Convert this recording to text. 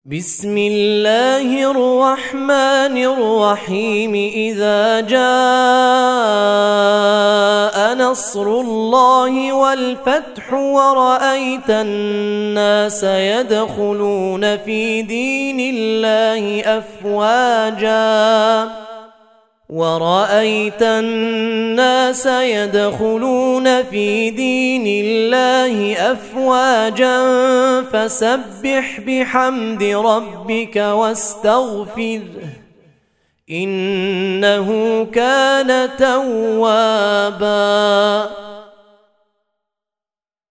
بسم الله الرحمن الرحيم. إذا جاء نصر الله والفتح ورأيت الناس يدخلون في دين الله أفواجا فسبح بحمد ربك واستغفره إنه كان توابا.